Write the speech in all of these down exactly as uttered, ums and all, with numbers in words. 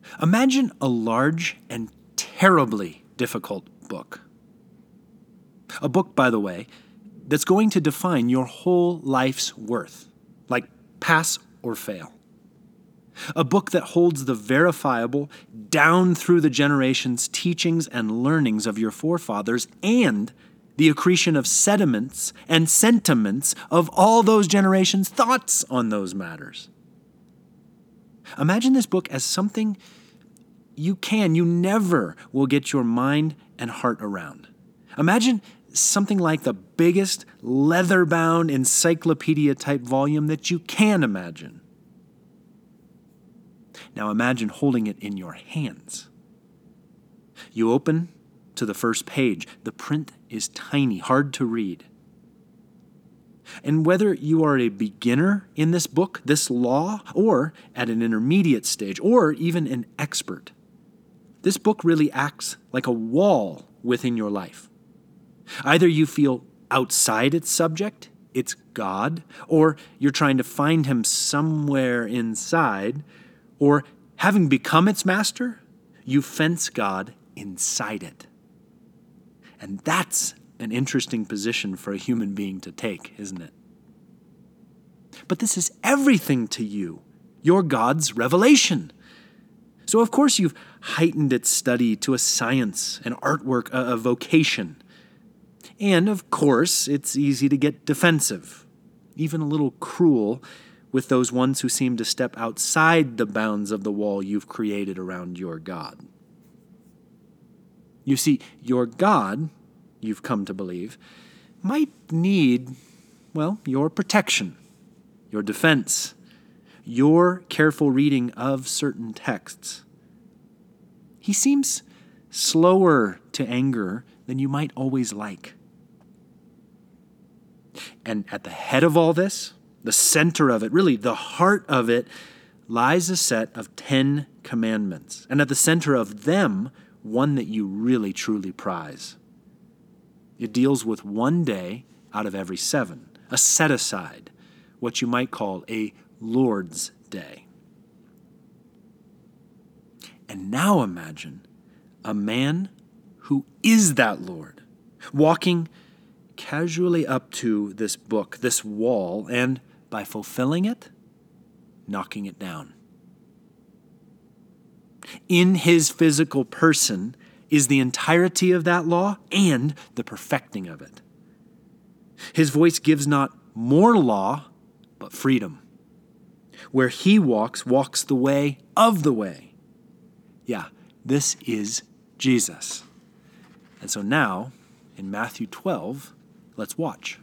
Imagine a large and terribly difficult book. A book, by the way, that's going to define your whole life's worth, like pass or fail. A book that holds the verifiable, down through the generations teachings and learnings of your forefathers and the accretion of sediments and sentiments of all those generations' thoughts on those matters. Imagine this book as something you can, you never will get your mind and heart around. Imagine something like the biggest leather-bound encyclopedia-type volume that you can imagine. Now imagine holding it in your hands. You open to the first page. The print is tiny, hard to read. And whether you are a beginner in this book, this law, or at an intermediate stage, or even an expert, this book really acts like a wall within your life. Either you feel outside its subject, its God, or you're trying to find him somewhere inside, or having become its master, you fence God inside it. And that's an interesting position for a human being to take, isn't it? But this is everything to you, your God's revelation. So of course you've heightened its study to a science, an artwork, a, a vocation. And of course it's easy to get defensive, even a little cruel, with those ones who seem to step outside the bounds of the wall you've created around your God. You see, your God, you've come to believe, might need, well, your protection, your defense, your careful reading of certain texts. He seems slower to anger than you might always like. And at the head of all this, the center of it, really the heart of it, lies a set of Ten Commandments. And at the center of them, one that you really truly prize. It deals with one day out of every seven, a set-aside, what you might call a Lord's Day. And now imagine a man who is that Lord, walking casually up to this book, this wall, and by fulfilling it, knocking it down. In his physical person is the entirety of that law and the perfecting of it. His voice gives not more law, but freedom. Where he walks, walks the way of the way. Yeah, this is Jesus. And so now, in Matthew twelve, let's watch.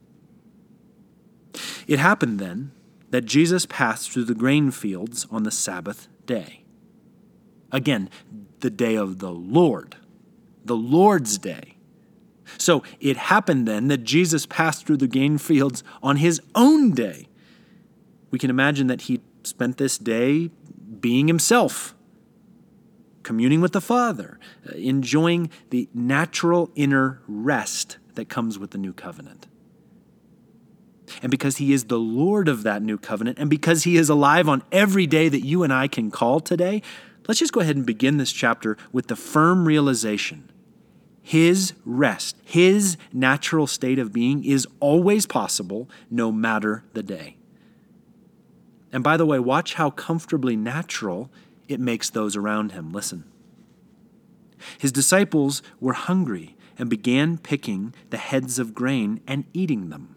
It happened then that Jesus passed through the grain fields on the Sabbath day. Again, the day of the Lord, the Lord's day. So it happened then that Jesus passed through the grain fields on his own day. We can imagine that he spent this day being himself, communing with the Father, enjoying the natural inner rest that comes with the new covenant. And because he is the Lord of that new covenant, and because he is alive on every day that you and I can call today, let's just go ahead and begin this chapter with the firm realization. His rest, his natural state of being is always possible, no matter the day. And by the way, watch how comfortably natural it makes those around him. Listen. His disciples were hungry and began picking the heads of grain and eating them.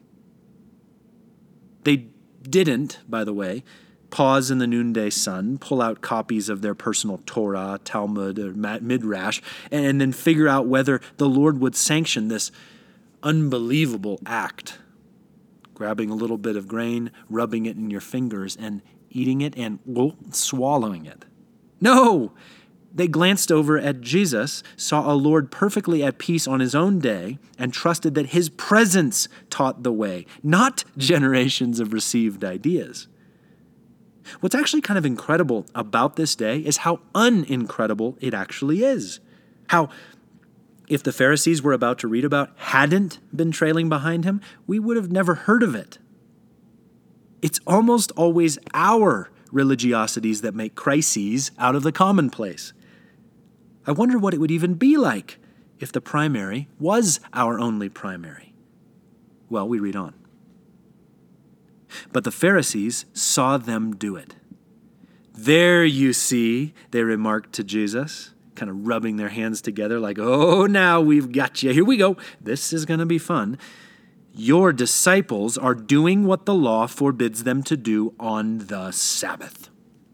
They didn't, by the way, pause in the noonday sun, pull out copies of their personal Torah, Talmud, or Midrash, and then figure out whether the Lord would sanction this unbelievable act. Grabbing a little bit of grain, rubbing it in your fingers, and eating it and well, swallowing it. No! They glanced over at Jesus, saw a Lord perfectly at peace on his own day, and trusted that his presence taught the way, not generations of received ideas. What's actually kind of incredible about this day is how unincredible it actually is. How, if the Pharisees we're about to read about hadn't been trailing behind him, we would have never heard of it. It's almost always our religiosities that make crises out of the commonplace. I wonder what it would even be like if the primary was our only primary. Well, we read on. But the Pharisees saw them do it. There you see, they remarked to Jesus, kind of rubbing their hands together like, oh, now we've got you. Here we go. This is going to be fun. Your disciples are doing what the law forbids them to do on the Sabbath.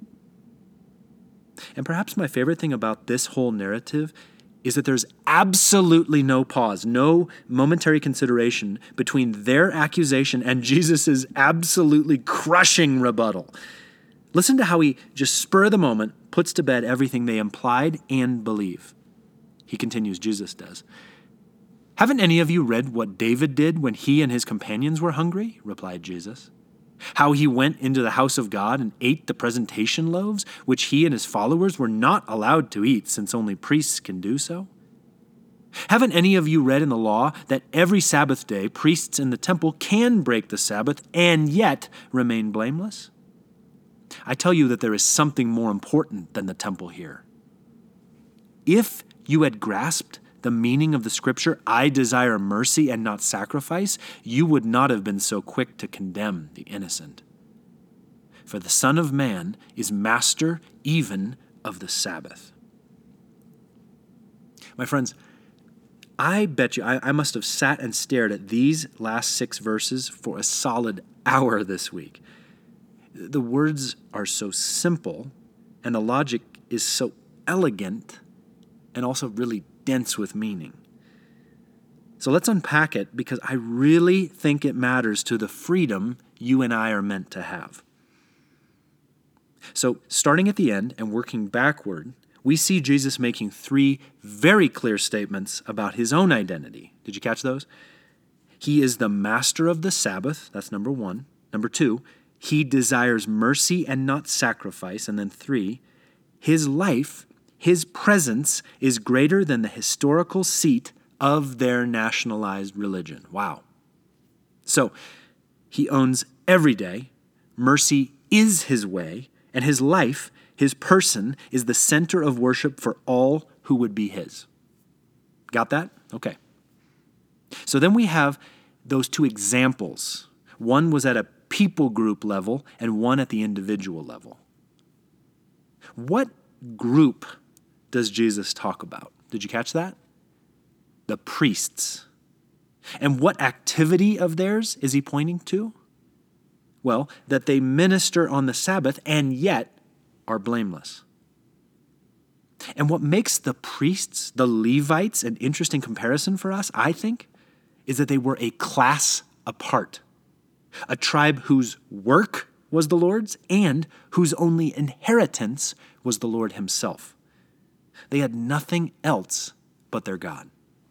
And perhaps my favorite thing about this whole narrative is that there's absolutely no pause, no momentary consideration between their accusation and Jesus' absolutely crushing rebuttal. Listen to how he, just spur of the moment, puts to bed everything they implied and believe. He continues, Jesus does. Haven't any of you read what David did when he and his companions were hungry? Replied Jesus. How he went into the house of God and ate the presentation loaves, which he and his followers were not allowed to eat, since only priests can do so? Haven't any of you read in the law that every Sabbath day priests in the temple can break the Sabbath and yet remain blameless? I tell you that there is something more important than the temple here. If you had grasped the meaning of the scripture, I desire mercy and not sacrifice, you would not have been so quick to condemn the innocent. For the Son of Man is master even of the Sabbath. My friends, I bet you, I, I must have sat and stared at these last six verses for a solid hour this week. The words are so simple, and the logic is so elegant, and also really dense with meaning. So let's unpack it, because I really think it matters to the freedom you and I are meant to have. So starting at the end and working backward, we see Jesus making three very clear statements about his own identity. Did you catch those? He is the master of the Sabbath. That's number one. Number two, he desires mercy and not sacrifice. And then three, his life, his presence is greater than the historical seat of their nationalized religion. Wow. So he owns every day. Mercy is his way, and his life, his person, is the center of worship for all who would be his. Got that? Okay. So then we have those two examples. One was at a people group level and one at the individual level. What group does Jesus talk about? Did you catch that? The priests. And what activity of theirs is he pointing to? Well, that they minister on the Sabbath and yet are blameless. And what makes the priests, the Levites, an interesting comparison for us, I think, is that they were a class apart. A tribe whose work was the Lord's and whose only inheritance was the Lord himself. They had nothing else but their God.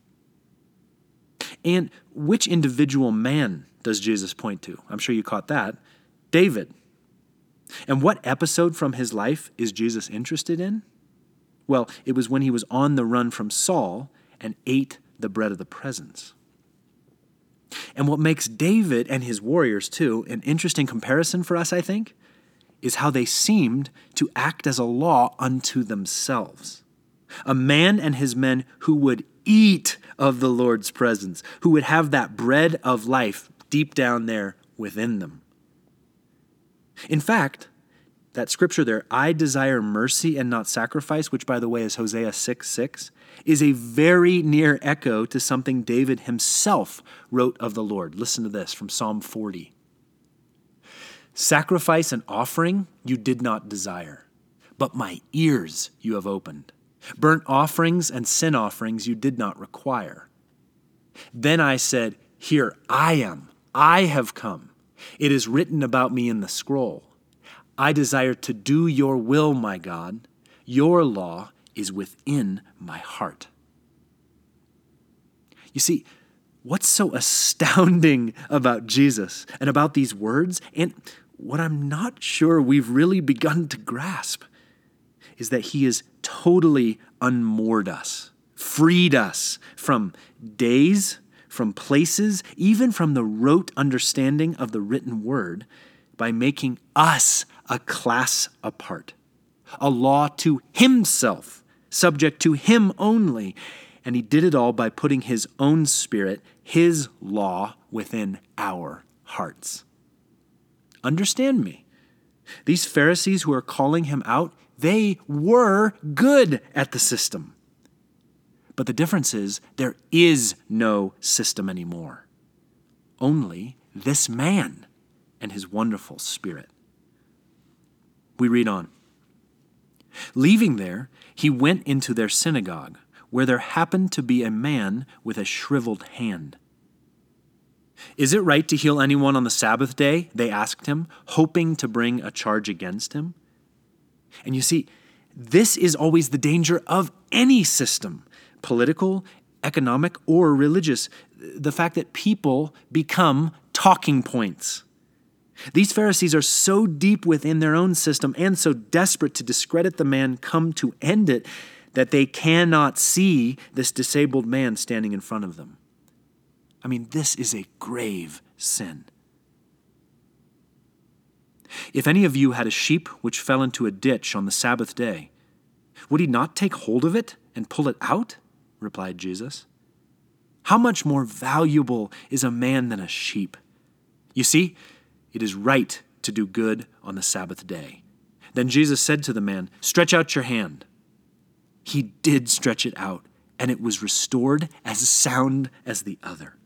And which individual man does Jesus point to? I'm sure you caught that. David. And what episode from his life is Jesus interested in? Well, it was when he was on the run from Saul and ate the bread of the presence. And what makes David and his warriors, too, an interesting comparison for us, I think, is how they seemed to act as a law unto themselves. A man and his men who would eat of the Lord's presence, who would have that bread of life deep down there within them. In fact, that scripture there, I desire mercy and not sacrifice, which by the way is Hosea six six, is a very near echo to something David himself wrote of the Lord. Listen to this from Psalm forty. Sacrifice and offering you did not desire, but my ears you have opened. Burnt offerings and sin offerings you did not require. Then I said, here I am, I have come. It is written about me in the scroll. I desire to do your will, my God. Your law is within my heart. You see, what's so astounding about Jesus and about these words, and what I'm not sure we've really begun to grasp, is that he has totally unmoored us, freed us from days, from places, even from the rote understanding of the written word, by making us a class apart, a law to himself, subject to him only. And he did it all by putting his own spirit, his law, within our hearts. Understand me. These Pharisees who are calling him out, they were good at the system. But the difference is there is no system anymore. Only this man and his wonderful spirit. We read on. Leaving there, he went into their synagogue, where there happened to be a man with a shriveled hand. Is it right to heal anyone on the Sabbath day? They asked him, hoping to bring a charge against him. And you see, this is always the danger of any system, political, economic, or religious, the fact that people become talking points. These Pharisees are so deep within their own system and so desperate to discredit the man come to end it that they cannot see this disabled man standing in front of them. I mean, this is a grave sin. If any of you had a sheep which fell into a ditch on the Sabbath day, would he not take hold of it and pull it out? Replied Jesus. How much more valuable is a man than a sheep? You see, it is right to do good on the Sabbath day. Then Jesus said to the man, stretch out your hand. He did stretch it out, and it was restored as sound as the other.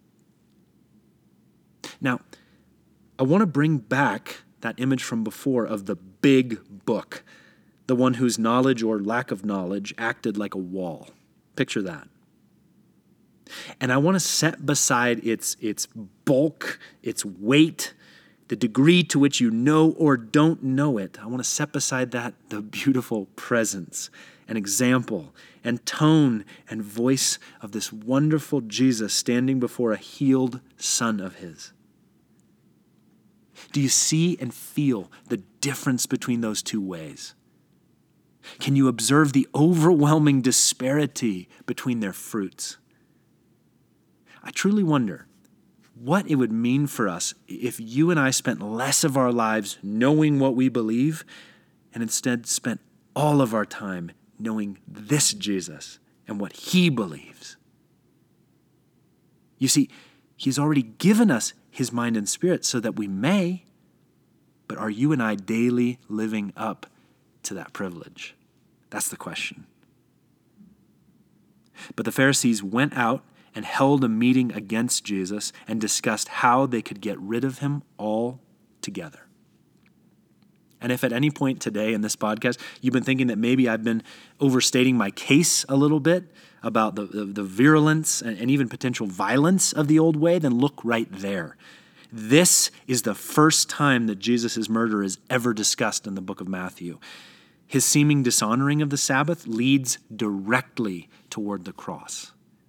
Now, I want to bring back that image from before of the big book, the one whose knowledge or lack of knowledge acted like a wall. Picture that. And I want to set beside its, its bulk, its weight, the degree to which you know or don't know it. I want to set beside that the beautiful presence and example and tone and voice of this wonderful Jesus standing before a healed son of his. Do you see and feel the difference between those two ways? Can you observe the overwhelming disparity between their fruits? I truly wonder what it would mean for us if you and I spent less of our lives knowing what we believe and instead spent all of our time knowing this Jesus and what he believes. You see, he's already given us his mind and spirit so that we may, but are you and I daily living up to that privilege? That's the question. But the Pharisees went out and held a meeting against Jesus and discussed how they could get rid of him altogether. And if at any point today in this podcast, you've been thinking that maybe I've been overstating my case a little bit about the, the, the virulence and, and even potential violence of the old way, then look right there. This is the first time that Jesus' murder is ever discussed in the book of Matthew. His seeming dishonoring of the Sabbath leads directly toward the cross.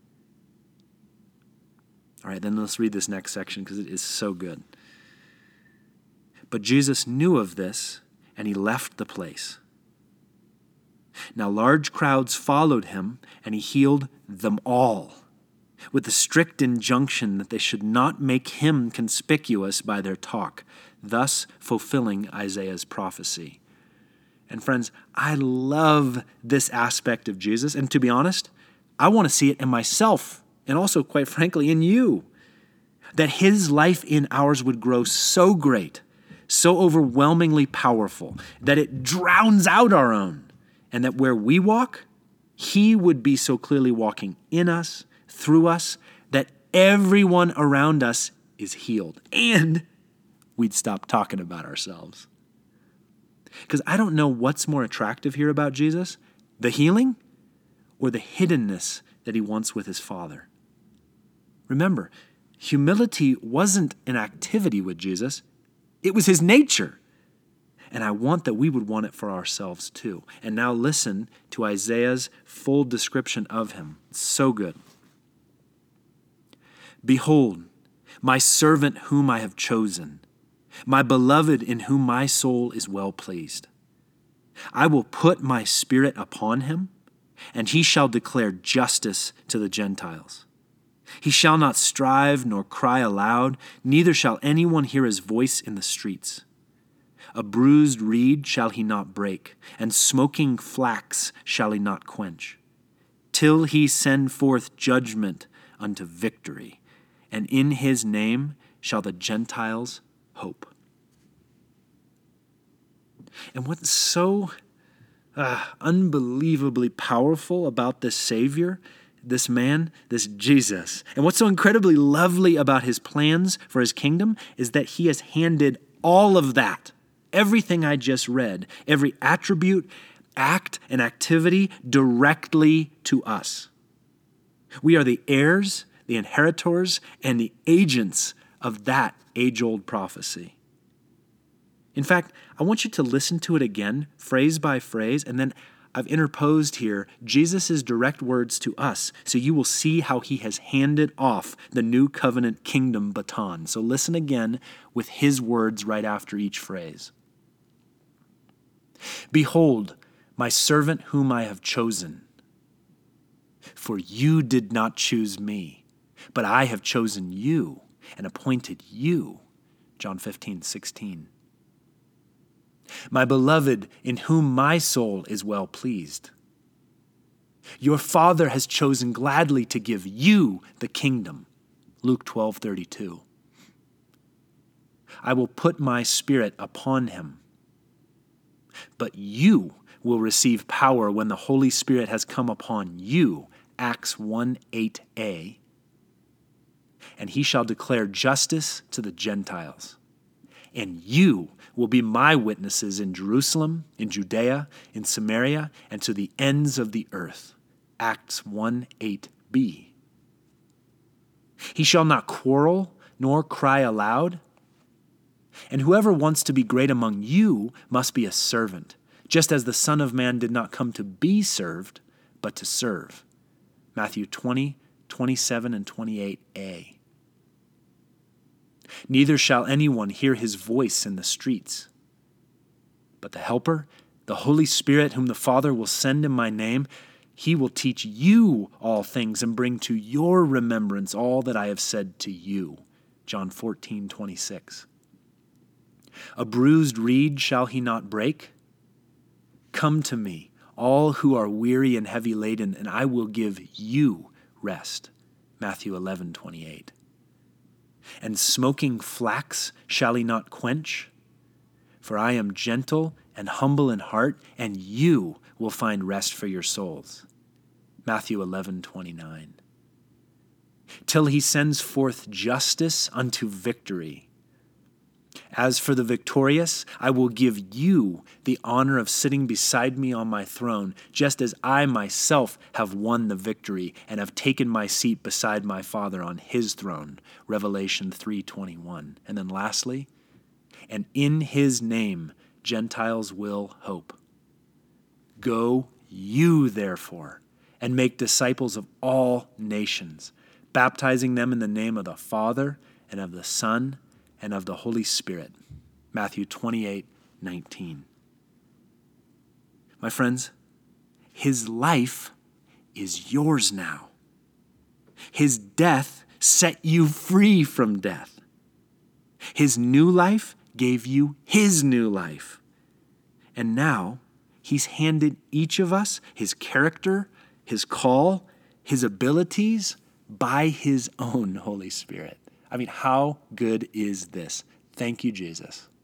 All right, then let's read this next section because it is so good. But Jesus knew of this, and he left the place. Now large crowds followed him, and he healed them all, with the strict injunction that they should not make him conspicuous by their talk, thus fulfilling Isaiah's prophecy. And friends, I love this aspect of Jesus, and to be honest, I want to see it in myself, and also, quite frankly, in you, that his life in ours would grow so great, so overwhelmingly powerful, that it drowns out our own, and that where we walk, he would be so clearly walking in us, through us, that everyone around us is healed, and we'd stop talking about ourselves. Because I don't know what's more attractive here about Jesus, the healing or the hiddenness that he wants with his Father. Remember, humility wasn't an activity with Jesus. It was his nature. And I want that we would want it for ourselves too. And now listen to Isaiah's full description of him. It's so good. Behold, my servant whom I have chosen, my beloved in whom my soul is well pleased. I will put my spirit upon him, and he shall declare justice to the Gentiles. He shall not strive nor cry aloud, neither shall anyone hear his voice in the streets. A bruised reed shall he not break, and smoking flax shall he not quench, till he send forth judgment unto victory, and in his name shall the Gentiles hope. And what's so uh, unbelievably powerful about this Savior, this man, this Jesus, and what's so incredibly lovely about his plans for his kingdom is that he has handed all of that, everything I just read, every attribute, act, and activity directly to us. We are the heirs, the inheritors, and the agents of that age-old prophecy. In fact, I want you to listen to it again, phrase by phrase, and then I've interposed here Jesus' direct words to us, so you will see how he has handed off the new covenant kingdom baton. So listen again with his words right after each phrase. Behold, my servant whom I have chosen. For you did not choose me, but I have chosen you and appointed you. John fifteen sixteen. My beloved, in whom my soul is well pleased. Your Father has chosen gladly to give you the kingdom. Luke twelve thirty-two. I will put my spirit upon him, but you will receive power when the Holy Spirit has come upon you. Acts one eight a. And he shall declare justice to the Gentiles. And you will be my witnesses in Jerusalem, in Judea, in Samaria, and to the ends of the earth. Acts one eight b. He shall not quarrel, nor cry aloud. And whoever wants to be great among you must be a servant, just as the Son of Man did not come to be served, but to serve. Matthew twenty, twenty-seven, and twenty-eight a. Neither shall anyone hear his voice in the streets. But the Helper, the Holy Spirit, whom the Father will send in my name, he will teach you all things and bring to your remembrance all that I have said to you. John fourteen twenty-six. A bruised reed shall he not break? Come to me, all who are weary and heavy laden, and I will give you rest. Matthew eleven twenty-eight. And smoking flax shall he not quench? For I am gentle and humble in heart, and you will find rest for your souls. Matthew eleven twenty-nine. Till he sends forth justice unto victory. As for the victorious, I will give you the honor of sitting beside me on my throne, just as I myself have won the victory and have taken my seat beside my Father on his throne. Revelation three twenty-one. And then lastly, and in his name Gentiles will hope. Go you therefore and make disciples of all nations, baptizing them in the name of the Father and of the Son and of the Holy Spirit. Matthew twenty-eight nineteen. My friends, his life is yours now. His death set you free from death. His new life gave you his new life. And now he's handed each of us his character, his call, his abilities by his own Holy Spirit. I mean, how good is this? Thank you, Jesus.